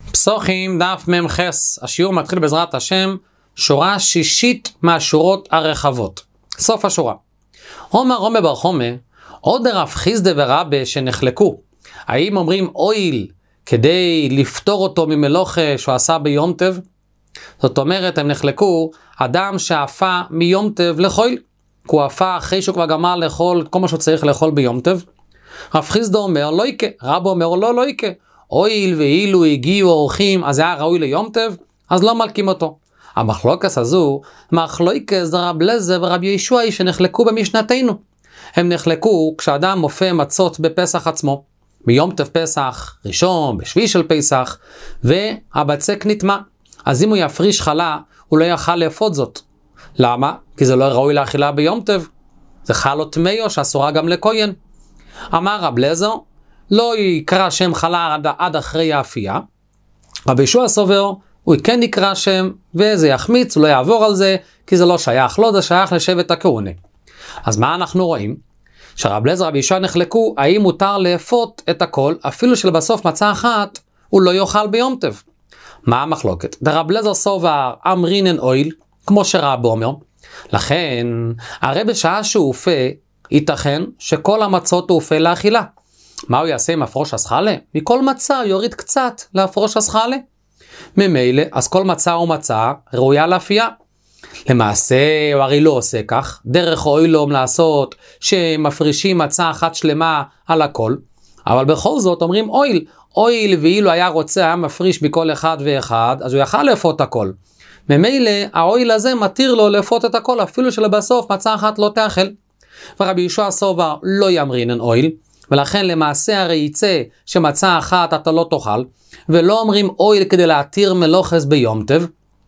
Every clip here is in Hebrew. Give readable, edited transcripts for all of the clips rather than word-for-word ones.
פסוחים דף ממחס, השיעור מתחיל בעזרת השם, שורה שישית מהשורות הרחבות. סוף השורה. עומר בר חומה, עוד רב חיסדה ורבה שנחלקו. האם אומרים אויל כדי לפתור אותו ממלוכה שהוא עשה ביום טב? זאת אומרת, הם נחלקו אדם שעפה מיום טב לחול. הוא עפה אחרי שהוא כבר גמר לאכול כל מה שהוא צריך לאכול ביום טב. רב חיסדה אומר לא יקה, רבו אומר לא יקה. אויל ואילו הגיעו אורחים, אז היה ראוי ליום טב, אז לא מלקים אותו. המחלוקת הזו, מחלוקת זה רב לזר ורב ישוע שנחלקו במשנתנו. הם נחלקו כשאדם מופה מצות בפסח עצמו, מיום טב פסח, ראשון, בשביעי של פסח, והבצק נטמע. אז אם הוא יפריש חלה, הוא לא יוכל לאפות זאת. למה? כי זה לא ראוי לאכילה ביום טב. זה חלו טמאו שאסורה גם לכהן. אמר רב לזר, לא יקרא שם חלה עד אחרי האפייה. רבי ישוע סובר, הוא כן יקרא שם, וזה יחמיץ, הוא לא יעבור על זה, כי זה לא שייך לו, זה שייך לשבט הכהונה. אז מה אנחנו רואים? שרב לזר ורבי ישוע נחלקו, האם מותר לאפות את הכל, אפילו שלבסוף מצה אחת, הוא לא יאכל ביום טב. מה המחלוקת? דרב לזר סובר אמרינן אויל, כמו שרב אומר, לכן, הרי בשעה שהוא אופה, ייתכן שכל המצות הוא אופה לאכילה. מה הוא יעשה עם הפרוש הסחלה? מכל מצה יוריד קצת להפרוש הסחלה. ממילא, אז כל מצה ומצה ראויה לאפייה. למעשה, הוא הרי לא עושה כך. דרך אוילום לעשות שמפרישים מצה אחת שלמה על הכל. אבל בכל זאת אומרים אויל. אויל ואילו היה רוצה, היה מפריש מכל אחד ואחד, אז הוא יכל לאפות הכל. ממילא, האויל הזה מתיר לו לאפות את הכל, אפילו שלבסוף מצה אחת לא תאכל. ורבי ישוע סובר לא יאמרינן אויל. ולכן למעשה הרי יצא שמצה אחת אתה לא תאכל, ולא אומרים אויל כדי להתיר מלוכס ביום טב,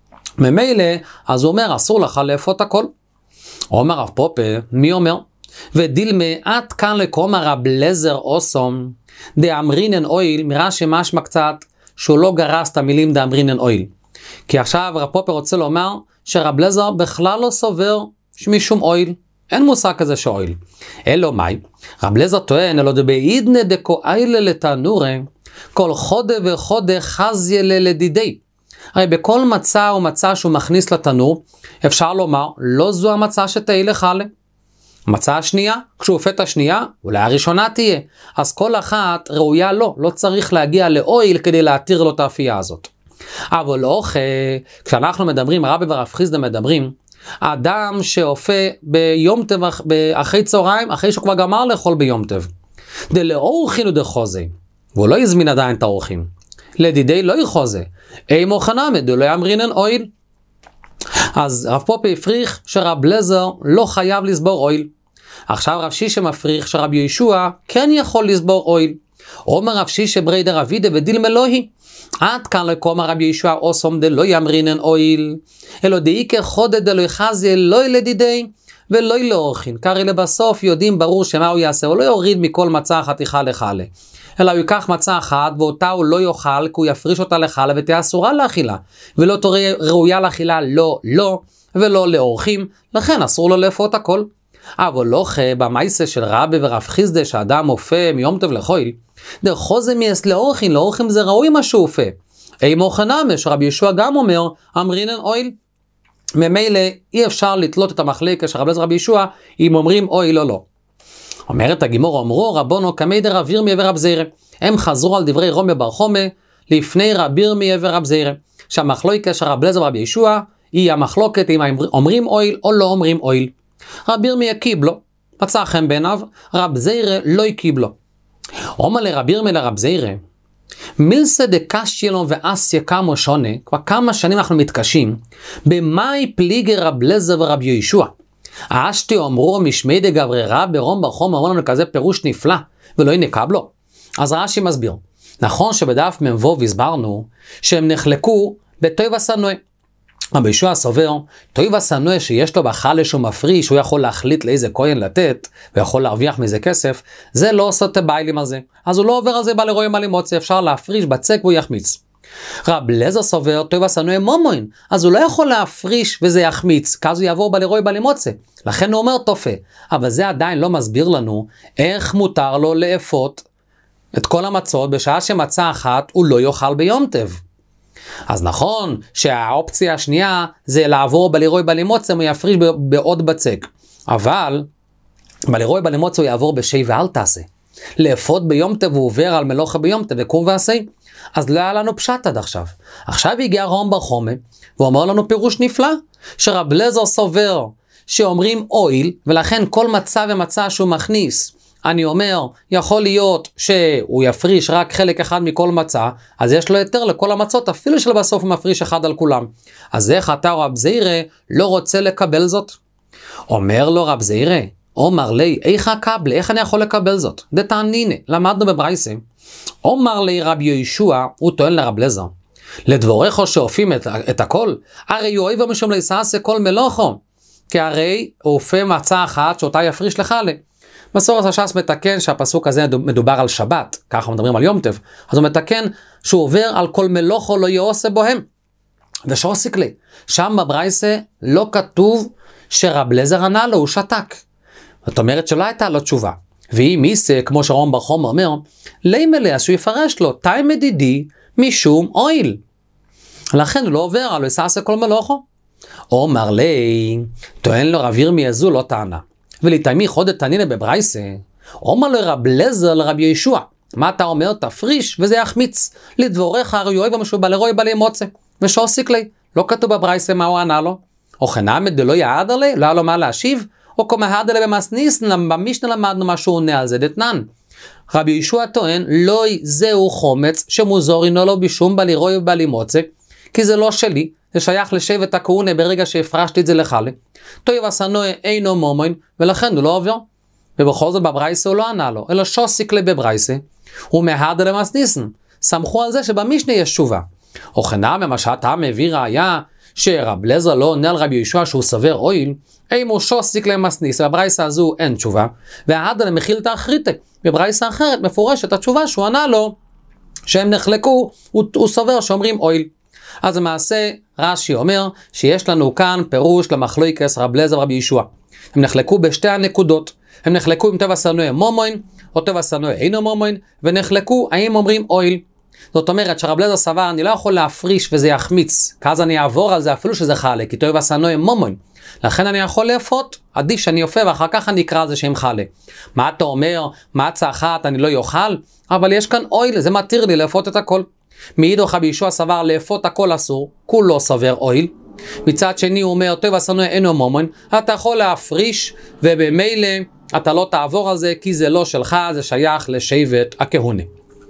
ממילא, אז הוא אומר אסור לך לאפות הכל. אומר רב פופה, מי אומר? ודילמה עד כאן לקום רב לזר אוסום, דאמרינן אויל, מרש"י משמע קצת שהוא לא גרס את המילים דאמרינן אויל. כי עכשיו רב פופה רוצה לומר שרב לזר בכלל לא סובר משום אויל. אין מושג כזה שאויל. אלו מי? רב לזר טוען, אלו דבעידנה דקו איילה לתנורה, כל חודה וחודה חזיה ללדידי. הרי בכל מצה ומצה שהוא מכניס לתנור, אפשר לומר, לא זו המצה שתהי לחלה. המצה השנייה, כשהוא אופה את השנייה, אולי הראשונה תהיה. אז כל אחת ראויה לא צריך להגיע לאויל כדי להתיר לו את האפייה הזאת. אבל לא, כשאנחנו מדברים, רבי ורב חיסדה מדברים, האדם שאופה ביום טב אחרי צהריים, אחרי שהוא כבר גמר לאכול ביום טב. דלאורחין ודחוזה, והוא לא יזמין עדיין את האורחים. לדידי לא יחוזה, אי מוכנמד, דלא יאמרינן אויל. אז רב פופה הפריך שרב לזר לא חייב לסבור אויל. עכשיו רב שישה מפריך שרב ישוע כן יכול לסבור אויל. אומר רב שישה ברי דרבידה ודילמה אלוהי. עד כאן לקום רבי ישוע אוסום דלא יאמרינן אויל, אלא דאיקה חודה דלא יחזיה לא לדידי ולא לאורחין. קרי לבסוף יודעים ברור שמה הוא יעשה, הוא לא יוריד מכל מצה חתיכה לחלה, אלא הוא ייקח מצה אחת ואותה הוא לא יאכל, כי הוא יפריש אותה לחלה ותהיה אסורה לאכילה, ולא תהיה ראויה לאכילה לא ולא לאורחים, לכן אסור לו לאפות הכל. אבל לא במייסה של רבי ורב חיסדה שאדם אופה מיום טב לחול, דחוזה מייס לאורחים, לאורחים זה ראוי מה שהוא אופה. אי מוכנמה, שרבי ישוע גם אומר, אמרינן אויל. ממילא אי אפשר לתלות את המחלקה של רב לזר רבי ישוע, אם אומרים אויל או לא. אומרת הגימור, אמרו רבונו כמי דרב ירמיה ורב זירא. הם חזרו על דברי רומי בר חומה, לפני רב ירמיה ורב זירא. שהמחלוקת של רב לזר רבי ישוע, היא המחלוקת אם אומרים אויל או לא אומרים אויל. רב ירמיה קיבלו, מצא חן בעיניו, רב זירא לא קיבלו. אומר לרב ירמיה לרב זירא, מילסא דקשילון ואסיה כמה שונה, כבר כמה שנים אנחנו מתקשים, במאי פליגי רב לזר ורב ישוע. האשתי אומרו משמי דגברי רב ברום בר חומה, אמרו לנו כזה פירוש נפלא, ולא ינקבלו. אז רש"י מסביר, נכון שבדף מבוא הסברנו, שהם נחלקו בטוב ושנוא. רבי ישוע סובר, טוב ושנוא שיש לו בחלה שהוא מפריש, שהוא יכול להחליט לאיזה כהן לתת, ויכול להרוויח מזה כסף, זה לא עושה את הבעלים הזה. אז הוא לא עובר על זה בעלי רואים על אמוציה, אפשר להפריש בצק והוא יחמיץ. רב לזר סובר, טוב ושנוא מומוין, אז הוא לא יכול להפריש וזה יחמיץ, כי אז הוא יעבור בעלי רואים על אמוציה. לכן הוא אומר תופה, אבל זה עדיין לא מסביר לנו איך מותר לו לאפות את כל המצות בשעה שמצה אחת הוא לא יאכל ביום טב. אז נכון שהאופציה השנייה זה לעבור בלירוי בלימוצה, הוא יפריש בעוד בצק. אבל בלירוי בלימוצה הוא יעבור בשי ואל תעשה. לאפות ביום טב הוא עובר על מלוכה ביום טב וקום ועשה. אז לא היה לנו פשט עד עכשיו. עכשיו הגיע רום בר חומה, והוא אומר לנו פירוש נפלא, שרב אליעזר סובר שאומרים אויל, ולכן כל מצה ומצה שהוא מכניס, אני אומר, יכול להיות שהוא יפריש רק חלק אחד מכל מצה, אז יש לו יותר לכל המצות, אפילו שלבסוף הוא מפריש אחד על כולם. אז איך אתה רב זעירא לא רוצה לקבל זאת? אומר לו רב זעירא, אומר לי, איך הקבל, איך אני יכול לקבל זאת? דתענינה, למדנו בברייסה. אומר לי רב יהושע, הוא טוען לרב אליעזר, לדבורך שאופים את הכל, הרי הוא אוהב משום להישאס כל מלוכו, כי הרי הוא אופה מצה אחת שאותה יפריש לך לה. מסורת הש"ס מתקן שהפסוק הזה מדובר על שבת, ככה מדברים על יום טב, אז הוא מתקן שהוא עובר על כל מלוכו לא יעושה בוהם. ושעוסיק לי, שם בברייסה לא כתוב שרב אליעזר ענה לו, הוא שתק. זאת אומרת שלא הייתה לו תשובה. והיא מיסה, כמו שרום בר חומה אומר, לימלא, אז שהוא יפרש לו, תאי מדידי משום אויל. לכן הוא לא עובר על יעשה כל מלוכו. אומר לי, טוען לו רב ירמי הזו לא טענה. ולתאמי חודת תנינה בברייסה, אומר לו רב אליעזר לרב יהושע, מה אתה אומר? תפריש וזה יחמיץ. לדבורך הרי אוהב המשהו בלרוי בלימוצה. ושעוסיק לי, לא כתוב בברייסה מה הוא ענה לו. או חנמד דלא יעד עלי, לא היה לו מה להשיב, או כמהד עלי במסניסן, במשנה למדנו מה שהוא עונה על זה דתנן. רבי יהושע טוען, לא זהו חומץ שמוזור אינו לו בשום בלירוי ובלימוצה, כי זה לא שלי, זה שייך לשבט הכהונה ברגע שהפרשתי את זה לחלה. טוב הסנוע אינו מומוין, ולכן הוא לא עובר. ובכל זאת בברייסה הוא לא ענה לו, אלא שוסיק לי בברייסה, הוא מהד עלי במסניסן. סמכו על זה שבמשנה יש תשובה. או חנם מה שאתה מביא ראיה, שרב אליעזר לא עונה על רבי יהושע שהוא סובר אויל, אימו שוסיק למסניס, בברייסה הזו אין תשובה, והעד עליהם מכיל את האחריתה. בברייסה אחרת מפורשת התשובה שהוא ענה לו, שהם נחלקו, הוא סובר שאומרים אויל. אז למעשה רש"י אומר שיש לנו כאן פירוש למחלוקת רב אליעזר ורבי יהושע. הם נחלקו בשתי הנקודות, הם נחלקו אם טבע שנוא מומוין, או טבע שנוא אינו מומוין, ונחלקו האם אומרים אויל. זאת אומרת שרב אליעזר סבר אני לא יכול להפריש וזה יחמיץ, כי אז אני אעבור על זה אפילו שזה חלה, כי טבע שנוא מומוין. לכן אני יכול לאפות, עדיף שאני אופה ואחר כך אני אקרא על זה שהם חלה. מה אתה אומר? מצה אחת אני לא יאכל? אבל יש כאן אויל, זה מתיר לי לאפות את הכל. מאידך רבי יהושע סבר לאפות הכל אסור, כולו סובר אויל. מצד שני הוא אומר, טוב הסנוע אינו מומון, אתה יכול להפריש ובמילא אתה לא תעבור על זה כי זה לא שלך, זה שייך לשבט הכהונה.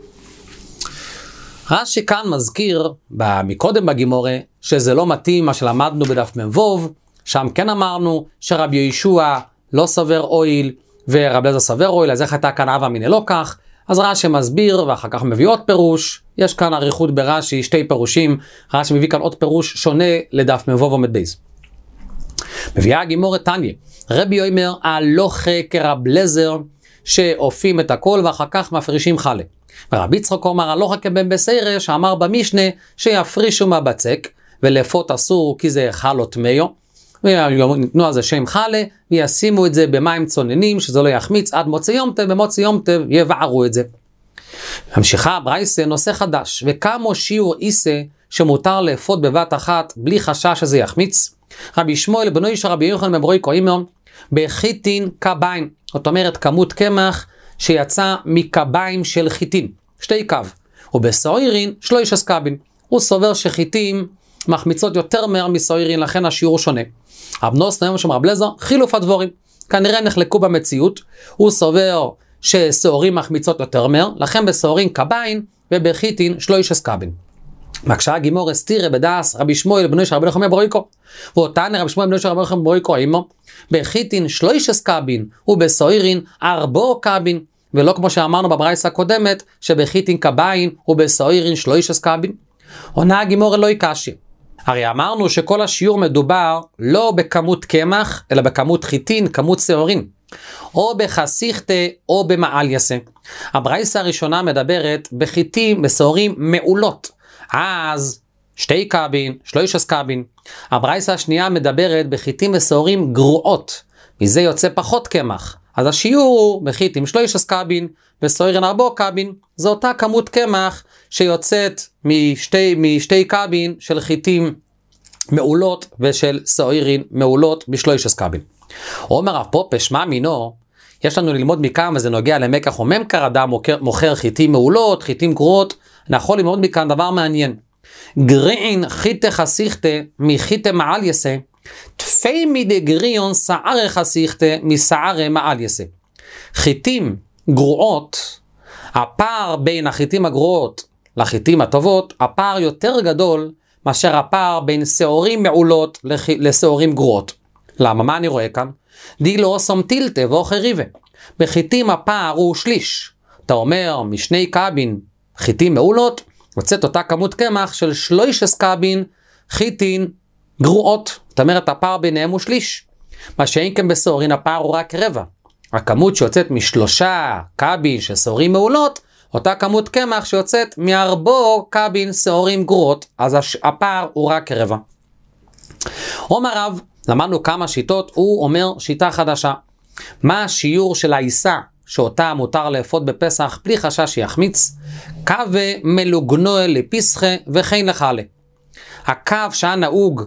רש"י כאן מזכיר מקודם בגימורה שזה לא מתאים מה שלמדנו בדף מ"ו, שם כן אמרנו שרבי יהושע לא סובר אויל ורבי אליעזר סובר אויל, אז איך הייתה כאן הווה אמינא לא כך? אז רש"י מסביר ואחר כך מביא עוד פירוש, יש כאן אריכות ברש"י, שתי פירושים, רש"י מביא כאן עוד פירוש שונה לדף מ"ו עמוד בייס. מביאה הגימורה תניא, רבי אומר הלוכה כרב אליעזר שאופים את הכל ואחר כך מפרישים חלה. ורבי יצחק אומר הלוכה כבן בסיירא שאמר במשנה שיפרישו מהבצק ולאפות אסור כי זה חל או טמאו, ויתנו על זה שם חלה וישימו את זה במים צוננים שזה לא יחמיץ עד מוצא יום טב, במוצא יום טב יבערו את זה. המשיכה ברייסה נושא חדש, וכמו שיעור איסה שמותר לאפות בבת אחת בלי חשש שזה יחמיץ. רבי שמואל בנו של רבי יוחנן בן ברויקו אומר בחיטין קביים, זאת אומרת כמות קמח שיצא מקביים של חיטין, שתי קו, ובסוירין 3 קבין. הוא סובר שחיטים מחמיצות יותר מהר מסוירין, לכן השיעור שונה. אבנוס נאמר שם רב אליעזר חילוף הדבורים, כנראה נחלקו במציאות, הוא סובר שסוהרים מחמיצות יותר מהר, לכן בסוהרים קביים ובחיטין 3 קבין. מקשה הגימור הסתירה בדס רבי שמואל בנו של רבי יוחנן בן ברויקו, ואותן רבי שמואל בנו של רבי יוחנן בן ברויקו אימו בחיטין 3 קבין ובסוהרין 4 קבין, ולא כמו שאמרנו בברייסה הקודמת שבחיטין קביים ובסוהרין 3 קבין. עונה הגימור לא יקשי, הרי אמרנו שכל השיעור מדובר לא בכמות קמח אלא בכמות חיטין, כמות סוהרין, או בחסיכתה או במעלייסה. הברייסה הראשונה מדברת בחיטים בסוהרים מעולות, אז 2 קבין 3 קבין. הברייסה השנייה מדברת בחיטים וסוהרים גרועות, מזה יוצא פחות קמח, אז השיעור הוא בחיתים 3 קבין, בסוירין 4 קבין, זו אותה כמות קמח שיוצאת משתי קבין של חיתים מעולות ושל סוירין מעולות ב3 קבין. אומר רב פופה שמע מינו, יש לנו ללמוד מכאן וזה נוגע למקח וממכר, אדם מוכר חיתים מעולות, חיתים גרועות, אני יכול ללמוד מכאן דבר מעניין. גרעין חיתה חסיכתה מחיתה מעל יסה, תפי מידי גריון שערה חסיכתה משערה מעל יסה. חיתים גרועות, הפער בין החיתים הגרועות לחיתים הטובות, הפער יותר גדול מאשר הפער בין שעורים מעולות לשעורים גרועות. למה? מה אני רואה כאן? די לא סומטילתה ואוכי ריבה. בחיתים הפער הוא שליש. אתה אומר, משני קבין חיתים מעולות, יוצאת אותה כמות קמח של 3 קבין חיתים גרועות. זאת אומרת, הפער ביניהם הוא שליש. מה שאין כן בסעורין, הפער הוא רק רבע. הכמות שיוצאת מ3 קבין של שעורים מעולות, אותה כמות קמח שיוצאת מ4 קבין שעורים גרועות, אז הפער הוא רק רבע. אומר רב, למדנו כמה שיטות, הוא אומר שיטה חדשה. מה השיעור של העיסה שאותה מותר לאפות בפסח בלי חשש שיחמיץ? קו מלוגנו לפיסחה וכן לחלה. הקו שהיה נהוג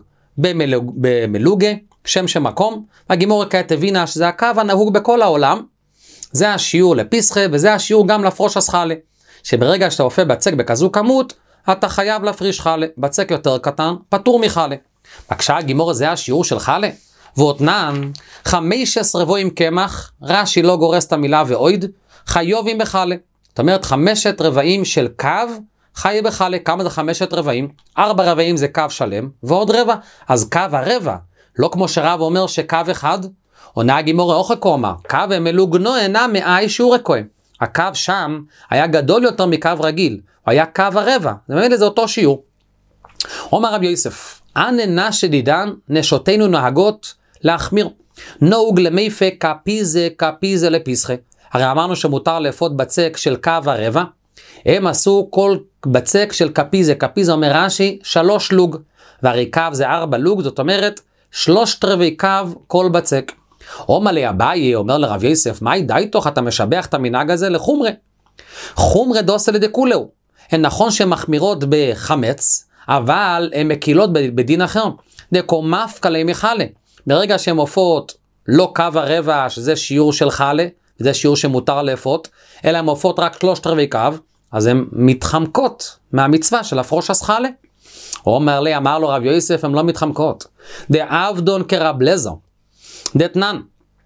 במלוגה, שם מקום, והגימורה כעת הבינה שזה הקו הנהוג בכל העולם, זה השיעור לפיסחה וזה השיעור גם לפרוש הסחלה. שברגע שאתה אופה בצק בכזו כמות, אתה חייב להפריש חלה. בצק יותר קטן, פטור מחלה. בקשה הגימורה זה השיעור של חלה. ואותנן 15 רבועים קמח, רש"י לא גורס את המילה ואויד, חיובים בחלה. זאת אומרת 5 רבעים של קו חי בחלה. כמה זה 5 רבעים? 4 רבעים זה קו שלם ועוד רבע. אז קו הרבע, לא כמו שרב אומר שקו אחד, עונה הגימורה אוכל קומה, קו מלוגנו אינה מאי שיעור כהן. הקו שם היה גדול יותר מקו רגיל, הוא היה קו הרבע, זה באמת זה אותו שיעור. אומר רב יוסף, אננה שדידן נשותינו נהגות להחמיר, נהוג למיפה כפיזה לפיסחה. הרי אמרנו שמותר לאפות בצק של קו הרבע, הם עשו כל בצק של כפיזה אומר רש"י 3 לוג, והרי קו זה 4 לוג, זאת אומרת 3/4 קו כל בצק. אומר לי אביי, אומר לרב יוסף, מה די תוך אתה משבח את המנהג הזה לחומרה? חומרה דוסה לדקולהו. הן נכון שהן מחמירות בחמץ, אבל הן מקילות בדין אחר. דקו מפקא להם מחלה. ברגע שהן הופות לא קו הרבע, שזה שיעור של חלה, זה שיעור שמותר לאפות, אלא הן הופות רק 3/4 קו, אז הן מתחמקות מהמצווה של הפרוש הסחלה. אומר לי, אמר לו רב יוסף, הן לא מתחמקות. דאבדון כרב לזו. דתנן.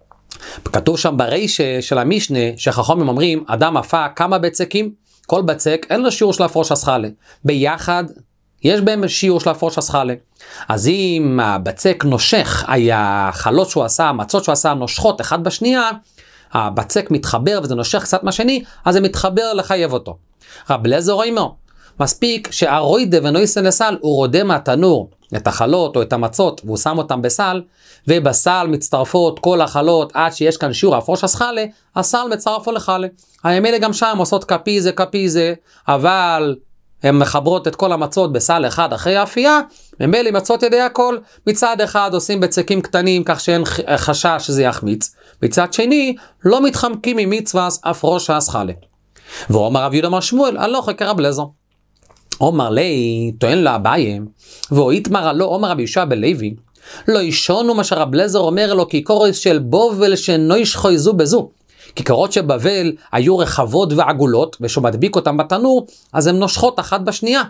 כתוב שם בריש של המשנה, שחכמים אומרים, אדם אפה כמה בצקים, כל בצק אין לו שיעור של הפרוש הסחלה. ביחד יש בהם שיעור של הפרוש הסחלה. אז אם הבצק נושך, החלות שהוא עשה, המצות שהוא עשה, נושכות אחד בשנייה, הבצק מתחבר וזה נושך קצת מהשני, אז זה מתחבר לחייב אותו. רב אליעזר אומר, מספיק שהרוידה ונויסן לסל, הוא רודה מהתנור את החלות או את המצות, והוא שם אותם בסל, ובסל מצטרפות כל החלות עד שיש כאן שיעור הפרוש הסחלה, הסל מצטרפו לחלה. האלה גם שם עושות כפיזה, אבל הן מחברות את כל המצות בסל אחד אחרי האפייה, ממילא מצות ידי הכל, מצד אחד עושים בצקים קטנים כך שאין חשש שזה יחמיץ, מצד שני לא מתחמקים ממצווה הפרוש הסחלה. ואומר רב יהודה בר שמואל, הלוך כרב אליעזר. אומר לי, טוען לה אביי, ואיתמר לו, אומר רבי יהושע בן לוי, לא ישונו מה שרב אליעזר אומר לו, כיכרות של בובל שנוישכו זו בזו. כיכרות שבבל היו רחבות ועגולות, ושהוא מדביק אותם בתנור, אז הן נושכות אחת בשנייה.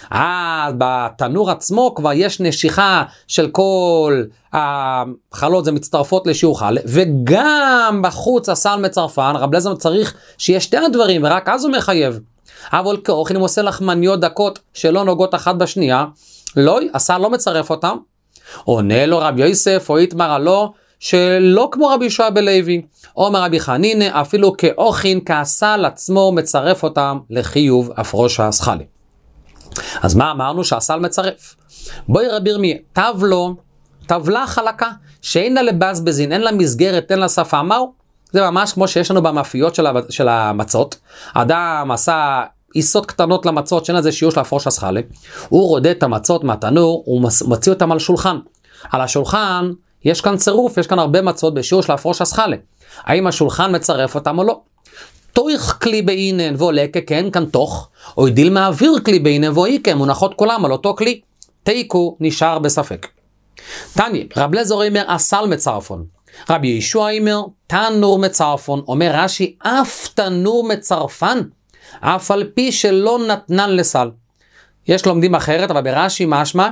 בתנור עצמו כבר יש נשיכה של כל החלות, זה מצטרפות לשיעור חלה, וגם בחוץ הסל מצרפן, רב אליעזר צריך שיש שתי הדברים, ורק אז הוא מחייב. אבל כאוכל אם עושה לחמניות דקות שלא נוגעות אחת בשנייה, לא, הסל לא מצרף אותם. עונה לו רב יוסף או איתמר לו, שלא כמו רבי יהושע בן לוי, אומר רבי חנינא, אפילו כאוכין, כהסל עצמו מצרף אותם לחיוב הפרוש הסחלה. אז מה אמרנו? שהסל מצרף. בואי רבי ירמיה, טבלה חלקה, שאין לה לבזבזין, אין לה מסגרת, אין לה שפה, מהו? זה ממש כמו שיש לנו במאפיות של המצות. אדם עשה עיסות קטנות למצות, שאין לזה שיעור של הפרוש הסחלה, הוא רודה את המצות מהתנור, הוא מציא אותם על שולחן. על השולחן יש כאן צירוף, יש כאן הרבה מצות בשיעור של הפרוש הסחלה. האם השולחן מצרף אותם או לא. תויך כלי באינן ועולה ככן כאן תוך, או ידיל מעביר כלי באינן ואיקה, מונחות כולם על אותו כלי. תיקו נשאר בספק. תניא, רב לזור אומר אסל מצרפון. רבי ישוע אומר תנור מצרפון. אומר רש"י אף תנור מצרפן, אף על פי שלא נתנן לסל. יש לומדים אחרת, אבל ברש"י משמע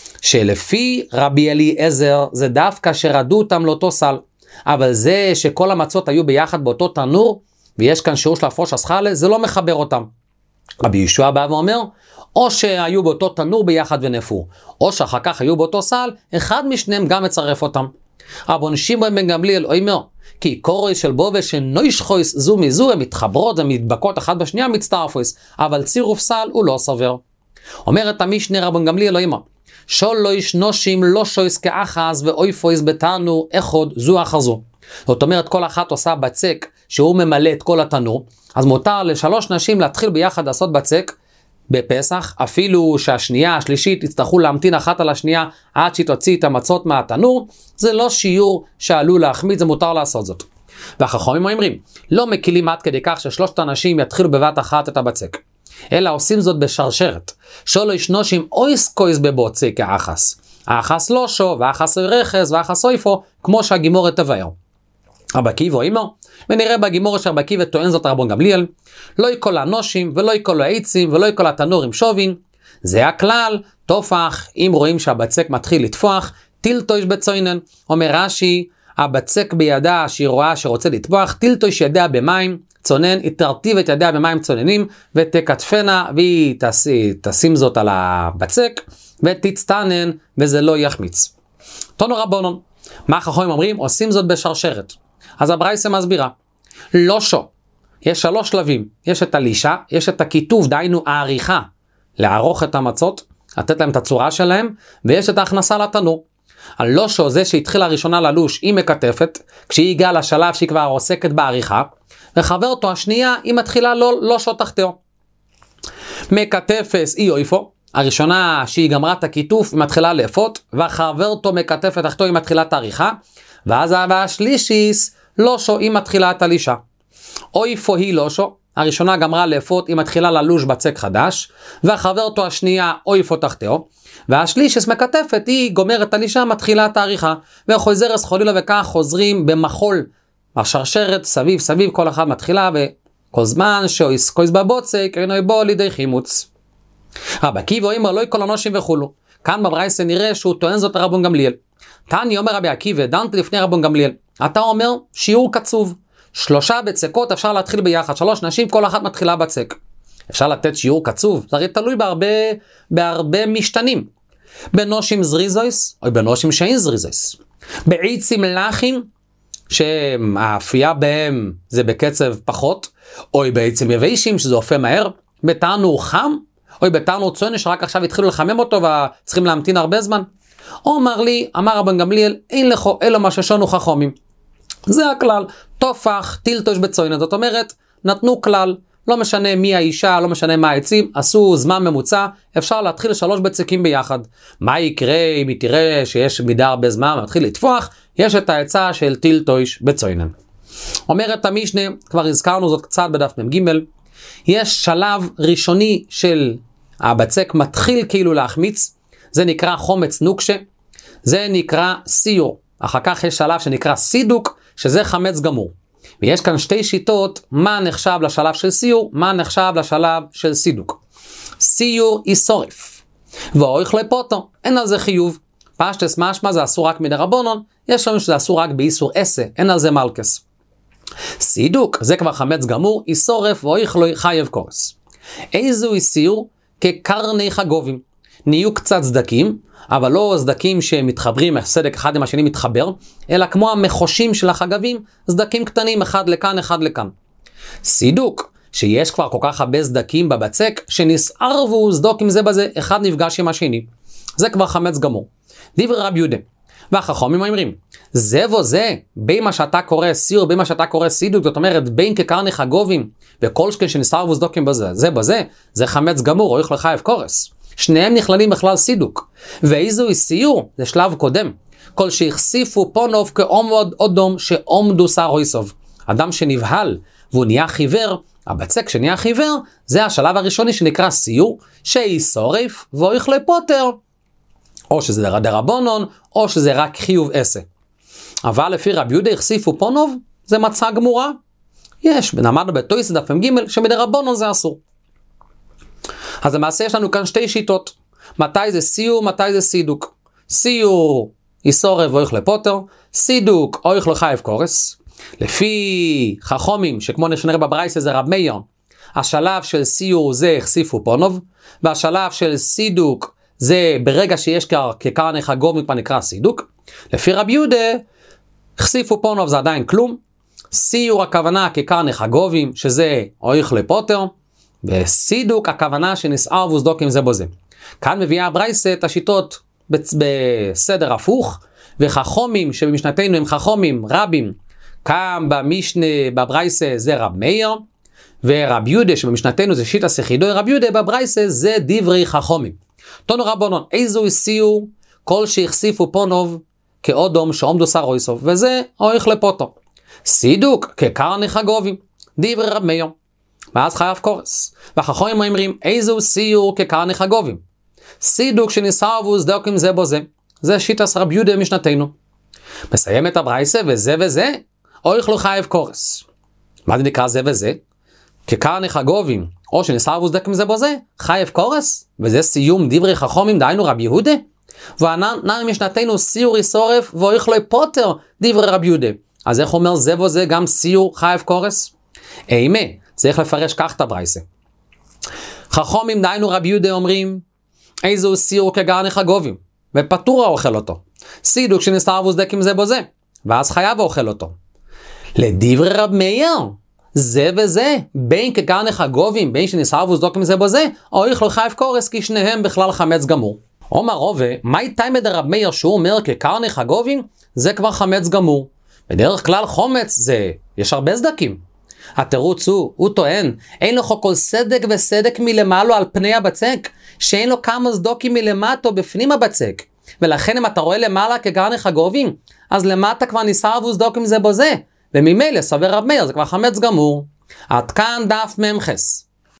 שלפי רבי אליעזר זה דווקא שרדו אותם לאותו סל. אבל זה שכל המצות היו ביחד באותו תנור, ויש כאן שיעור של הפרוש אסחלה, זה לא מחבר אותם. רבי ישוע בא ואומר, או שהיו באותו תנור ביחד ונפו, או שאחר כך היו באותו סל, אחד משניהם גם מצרף אותם. רבון שמעון בן גמליאל אומר, כי קורוי של בובה שנוישחויס זו מזו, הם מתחברות ומתבקות אחת בשנייה מצטרפויס, אבל צירוף סל הוא לא סובר. אומרת המשנה רבון גמליאל אומר, שולויש נושים לא שויס כאחז ואויפויס בתנור אחד זו אחר זו. זאת אומרת כל אחת עושה בצק שהוא ממלא את כל התנור, אז מותר לשלוש נשים להתחיל ביחד לעשות בצק בפסח, אפילו שהשנייה השלישית יצטרכו להמתין אחת על השנייה עד שהיא תוציא את המצות מהתנור, זה לא שיעור שעלול להחמיץ, זה מותר לעשות זאת. והחכמים אומרים, לא מקילים עד כדי כך ששלושת הנשים יתחילו בבת אחת את הבצק, אלא עושים זאת בשרשרת, שלא ישנושים אויס קויס בבוצק האחס, האחס לא שו, והאחס רכס, והאחס אויפו, כמו שהגימורת תבאר. רבי עקיבא אומר, ונראה בגימור שרבי עקיבא טוען זאת רבון גמליאל, לא יקול הנושים ולא יקול העצים ולא יקול התנורים שובין, זה הכלל, תופח, אם רואים שהבצק מתחיל לתפוח, תילטויש בצוינן. אומר רש"י, הבצק בידה שהיא רואה שרוצה לתפוח, תילטויש ידיה במים צונן, היא תרטיב את ידיה במים צוננים ותקטפנה, והיא תשים זאת על הבצק ותצטנן וזה לא יחמיץ. תנו רבונון, מה החכמים אומרים? עושים זאת בשרשרת. אז הברייתא מסבירה, לא שו, יש 3 שלבים, יש את הלישה, יש את הכיתוב, דהיינו העריכה, לערוך את המצות, לתת להם את הצורה שלהם, ויש את ההכנסה לתנור. הלא שו זה שהתחילה הראשונה ללוש, היא מקטפת, כשהיא הגיעה לשלב שהיא כבר עוסקת בעריכה, וחברתו השנייה היא מתחילה לא שו תחתיו. מקטפס היא אויפו, הראשונה שהיא גמרה את הכיתוף, היא מתחילה לאפות, וחברתו מקטפת תחתו, היא מתחילה את העריכה, ואז השלישיס לא שו, היא מתחילה את הלישה. אויפו היא לא שו, הראשונה גמרה לאפות, היא מתחילה ללוש בצק חדש, והחברתו השנייה אויפו תחתיו, והשלישיס מקטפת, היא גומרת את הלישה, מתחילה את העריכה, וחוזרס חולילה וכך חוזרים במחול, השרשרת סביב סביב כל אחד מתחילה, וכל זמן שאויס קויס בבוצק, אינו יבוא לידי חימוץ. רבי עקיבא אומר לא יקול הנושים וכולו. כאן בברייתא נראה שהוא טוען זאת רבון גמליאל. תני אומר רבי עקיבא, דנתי לפני רבון גמליאל. אתה אומר שיעור קצוב. 3 בצקות אפשר להתחיל ביחד. 3 נשים כל אחת מתחילה בצק. אפשר לתת שיעור קצוב. זה הרי תלוי בהרבה משתנים. בנושים זריזויס, או בנושים שאין זריזויס. בעצים לחים, שהאפייה בהם זה בקצב פחות, או בעצם יבשים שזה אופה מהר. בתנור חם, או בתנור צונן שרק עכשיו התחילו לחמם אותו וצריכים להמתין הרבה זמן. או אמר רבן גמליאל, אין לכו אלא מה ששונו חכמים. זה הכלל, תופח, תילטוש בצוינן. זאת אומרת, נתנו כלל, לא משנה מי האישה, לא משנה מה העצים, עשו זמן ממוצע, אפשר להתחיל 3 בצקים ביחד. מה יקרה אם היא תראה שיש מידה הרבה זמן, מתחיל לתפוח, יש את העצה של תילטוש בצוינן. אומרת המשנה, כבר הזכרנו זאת קצת בדף מ"ג, יש שלב ראשוני של הבצק מתחיל כאילו להחמיץ, זה נקרא חומץ נוקשה, זה נקרא סיור. אחר כך יש שלב שנקרא סידוק, שזה חמץ גמור. ויש כאן 2 שיטות, מה נחשב לשלב של סיור, מה נחשב לשלב של סידוק. סיור היא שורף, ואויך לפוטו, אין על זה חיוב. פשטס משמע זה אסור רק מדרבנן, יש לנו שזה אסור רק באיסור עשה, אין על זה מלכס. סידוק, זה כבר חמץ גמור, היא שורף ואויך לא חייב קורס. איזו סיור? כקרני חגובים. נהיו קצת צדקים, אבל לא צדקים שמתחברים, סדק אחד עם השני מתחבר, אלא כמו המחושים של החגבים, צדקים קטנים, אחד לכאן, אחד לכאן. סידוק, שיש כבר כל כך הרבה צדקים בבצק, שנסערבו צדוקים זה בזה, אחד נפגש עם השני. זה כבר חמץ גמור. דברי רבי יהודה. והחכמים אומרים, זה וזה, בין מה שאתה קורא סיור, בין מה שאתה קורא סידוק, זאת אומרת, בין כקרני חגובים, וכל שכן שנסערבו צדוקים בזה, זה בזה, זה חמץ גמור, או איך לחייב קורס. שניהם נכללים בכלל סידוק. ואיזו היא סיור? זה שלב קודם. כל שהחשיפו פונוב כעומד אודום שעומדו שר אויסוב. אדם שנבהל והוא נהיה חיוור, הבצק שנהיה חיוור, זה השלב הראשוני שנקרא סיור, שהיא שורף ואויך לפוטר, או שזה דרבונון, או שזה רק חיוב עשה. אבל לפי רבי יהודה החשיפו פונוב, זה מצה גמורה. יש, למדנו בתויסד דף ג' שמדרבונון זה אסור. אז למעשה יש לנו כאן שתי שיטות. מתי זה סיור, מתי זה סידוק. סיור, יסורב ואויך לפוטר, סידוק, אויך לחייב קורס. לפי חכומים, שכמו נראה בברייסה זה רב מאיר, השלב של סיור זה החשיפו פונוב, והשלב של סידוק זה ברגע שיש כקרני חגובים כבר נקרא סידוק. לפי רבי יהודה, החשיפו פונוב זה עדיין כלום. סיור הכוונה כקרני חגובים, שזה אויך לפוטר, וסידוק הכוונה שנסער וסדוקים זה בו זה. כאן מביאה הברייסה את השיטות בסדר הפוך, וחכומים שבמשנתנו הם חכומים רבים, כאן במשנה בברייסה זה רב מאיר, ורב יהודה שבמשנתנו זה שיטה סחידוי רב יהודה, בברייסה זה דברי חכומים. תונו רבונון, איזו סיור כל שהחשיפו פונוב כאודום שעומדו שר אויסוב, וזה אויך לפוטר. סידוק כקרני חגובים, דברי רב מאיר, ואז חייב קורס. והחכומים אומרים איזו סיור כקרני חגובים, סידוק שנסער וסדוקים זה בו זה. זה שיטת רב יהודה משנתנו. מסיים את הברייסה וזה וזה אויך לא חייב קורס. מה זה נקרא זה וזה? כקרני חגובים או שנסער וסדוקים זה בו זה חייב קורס, וזה סיום דברי חכומים דהיינו רב יהודה. וענן משנתנו סיור יסורף ואויך לא פוטר דברי רב יהודה. אז איך אומר זה וזה גם סיור חייב קורס? אימה, צריך לפרש כך את הברייסה. חכומים דהיינו רב יהודה אומרים איזו סיור כקרני חגובים, ופטור האוכל אותו. סידוק שנסער וסדוקים זה בו זה, ואז חייב האוכל אותו. לדברי רב מאיר, זה וזה, בין כקרני חגובים, בין שנסער וסדוקים זה בו זה, אויך לא חייב קורס, כי שניהם בכלל חמץ גמור. אומר רובה, מהי תימא דרב מאיר שהוא אומר כקרני חגובים, זה כבר חמץ גמור. בדרך כלל חומץ זה, יש הרבה סדקים. התירוץ הוא טוען, אין לו כל סדק וסדק מלמעלו על פני הבצק, שאין לו כמה סדוקים מלמטו בפנים הבצק. ולכן אם אתה רואה למעלה כקרני חגובים, אז למטה כבר נסער וסדוקים זה בו זה, וממילא סובר רב מאיר זה כבר חמץ גמור. עד כאן דף ממחס.